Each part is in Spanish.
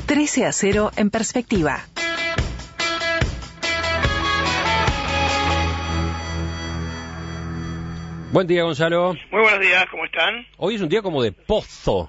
13-0 en perspectiva. Buen día, Gonzalo. Muy buenos días, ¿cómo están? Hoy es un día como de pozo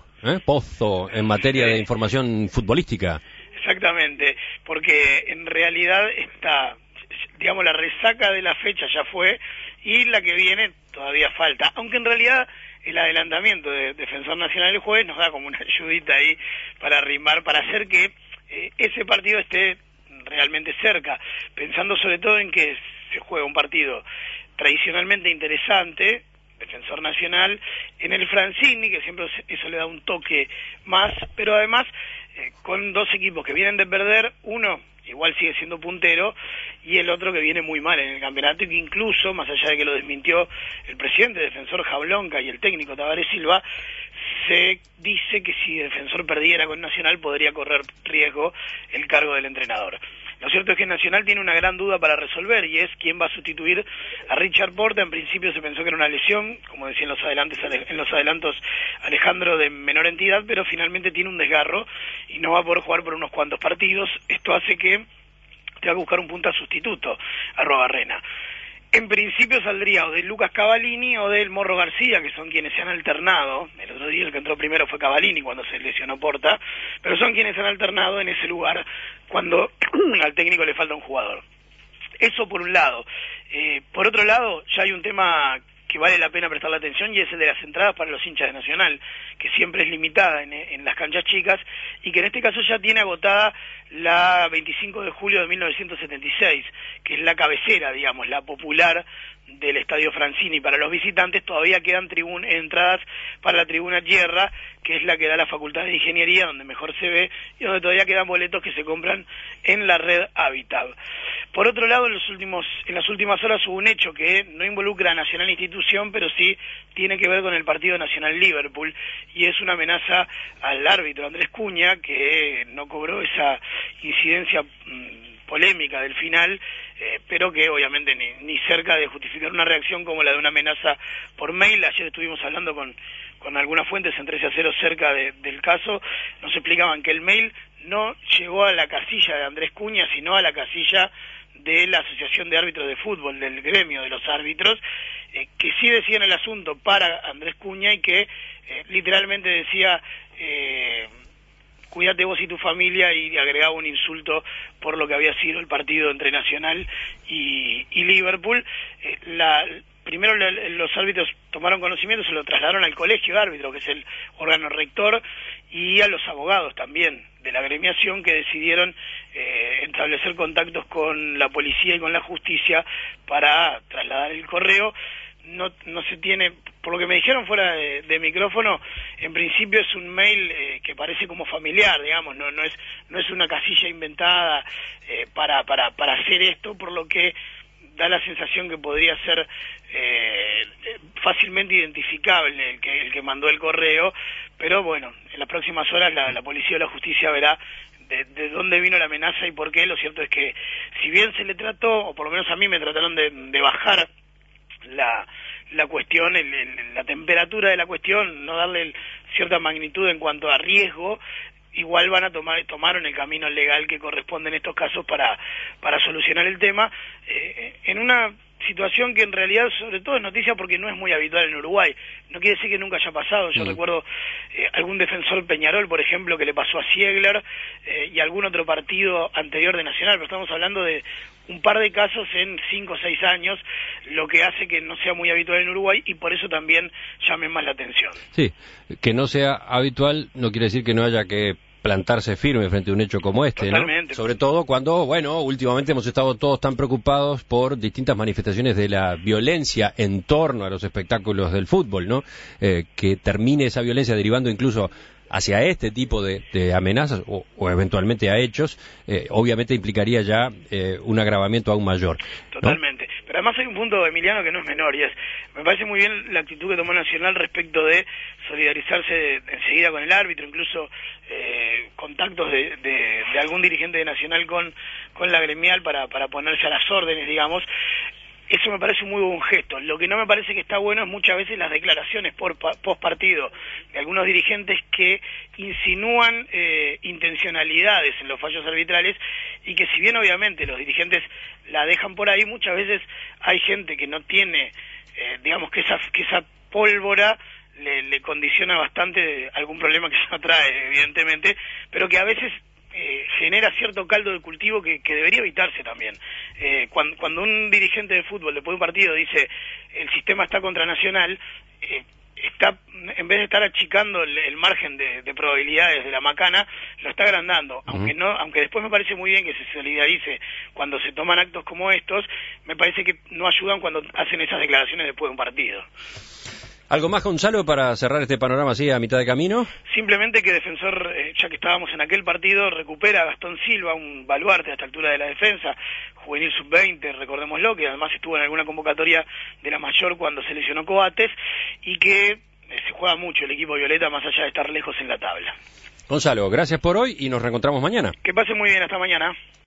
en materia de información futbolística. Exactamente, porque en realidad digamos, la resaca de la fecha ya fue y la que viene todavía falta, aunque en realidad el adelantamiento de Defensor Nacional el jueves nos da como una ayudita ahí para arrimar, para hacer que ese partido esté realmente cerca, pensando sobre todo en que se juega un partido tradicionalmente interesante, Defensor Nacional, en el Francini, que siempre eso le da un toque más, pero además con dos equipos que vienen de perder, uno igual sigue siendo puntero, y el otro que viene muy mal en el campeonato, y que incluso, más allá de que lo desmintió el presidente Defensor Jablonka y el técnico Tabaré Silva, se dice que si Defensor perdiera con Nacional podría correr riesgo el cargo del entrenador. Lo cierto es que Nacional tiene una gran duda para resolver, y es quién va a sustituir a Richard Porta. En principio se pensó que era una lesión, como decía en los adelantos Alejandro, de menor entidad, pero finalmente tiene un desgarro y no va a poder jugar por unos cuantos partidos. Esto hace que tenga que buscar un punta sustituto a Robarrena. En principio saldría o de Lucas Cavallini o del Morro García, que son quienes se han alternado. El otro día el que entró primero fue Cavallini cuando se lesionó Porta, pero son quienes se han alternado en ese lugar cuando al técnico le falta un jugador. Eso por un lado. Por otro lado, ya hay un tema que vale la pena prestarle atención, y es el de las entradas para los hinchas de Nacional, que siempre es limitada en las canchas chicas, y que en este caso ya tiene agotada la 25 de julio de 1976, que es la cabecera, digamos, la popular del Estadio Francini. Para los visitantes todavía quedan entradas para la tribuna Tierra, que es la que da la Facultad de Ingeniería, donde mejor se ve, y donde todavía quedan boletos que se compran en la red Habitat. Por otro lado, en las últimas horas hubo un hecho que no involucra a Nacional Institución, pero sí tiene que ver con el partido Nacional-Liverpool, y es una amenaza al árbitro Andrés Cuña, que no cobró esa incidencia polémica del final, pero que obviamente ni cerca de justificar una reacción como la de una amenaza por mail. Ayer estuvimos hablando con algunas fuentes en 13-0 cerca del caso. Nos explicaban que el mail no llegó a la casilla de Andrés Cuña, sino a la casilla de la Asociación de Árbitros de Fútbol, del gremio de los árbitros, que sí decían el asunto para Andrés Cuña, y que literalmente decía cuídate vos y tu familia, y agregaba un insulto por lo que había sido el partido entre Nacional y Liverpool. Primero los árbitros tomaron conocimiento, se lo trasladaron al colegio de árbitros, que es el órgano rector, y a los abogados también de la agremiación, que decidieron establecer contactos con la policía y con la justicia para trasladar el correo. No se tiene, por lo que me dijeron fuera de micrófono, en principio es un mail que parece como familiar, digamos, no es una casilla inventada para hacer esto, por lo que da la sensación que podría ser fácilmente identificable el que mandó el correo, pero bueno, en las próximas horas la policía o la justicia verá de dónde vino la amenaza y por qué. Lo cierto es que, si bien se le trató, o por lo menos a mí me trataron de bajar la cuestión, la temperatura de la cuestión, no darle cierta magnitud en cuanto a riesgo, igual tomaron el camino legal que corresponde en estos casos para solucionar el tema, en una situación que en realidad sobre todo es noticia porque no es muy habitual en Uruguay. No quiere decir que nunca haya pasado. Yo recuerdo algún defensor Peñarol, por ejemplo, que le pasó a Ziegler, y algún otro partido anterior de Nacional, pero estamos hablando de un par de casos en 5 o 6 años, lo que hace que no sea muy habitual en Uruguay, y por eso también llame más la atención. Sí, que no sea habitual no quiere decir que no haya que plantarse firme frente a un hecho como este, Totalmente. ¿no? Sobre todo cuando, bueno, últimamente hemos estado todos tan preocupados por distintas manifestaciones de la violencia en torno a los espectáculos del fútbol, ¿no? Que termine esa violencia derivando incluso hacia este tipo de amenazas o eventualmente a hechos, obviamente implicaría ya un agravamiento aún mayor, ¿no? Totalmente. Pero además hay un punto, Emiliano, que no es menor, y me parece muy bien la actitud que tomó Nacional respecto de solidarizarse enseguida con el árbitro, incluso contactos de algún dirigente de Nacional con la gremial para ponerse a las órdenes, digamos. Eso me parece un muy buen gesto. Lo que no me parece que está bueno es muchas veces las declaraciones post partido de algunos dirigentes que insinúan intencionalidades en los fallos arbitrales, y que si bien obviamente los dirigentes la dejan por ahí, muchas veces hay gente que no tiene, digamos que esa pólvora le condiciona bastante algún problema que se no trae, evidentemente, pero que a veces genera cierto caldo de cultivo que debería evitarse también. Cuando un dirigente de fútbol después de un partido dice el sistema está contra Nacional, está, en vez de estar achicando el margen de probabilidades de la macana, lo está agrandando. Aunque después me parece muy bien que se solidarice cuando se toman actos como estos, me parece que no ayudan cuando hacen esas declaraciones después de un partido. ¿Algo más, Gonzalo, para cerrar este panorama así a mitad de camino? Simplemente que Defensor, ya que estábamos en aquel partido, recupera a Gastón Silva, un baluarte a esta altura de la defensa, juvenil sub-20, recordémoslo, que además estuvo en alguna convocatoria de la mayor cuando se lesionó Coates, y que se juega mucho el equipo violeta más allá de estar lejos en la tabla. Gonzalo, gracias por hoy y nos reencontramos mañana. Que pase muy bien, hasta mañana.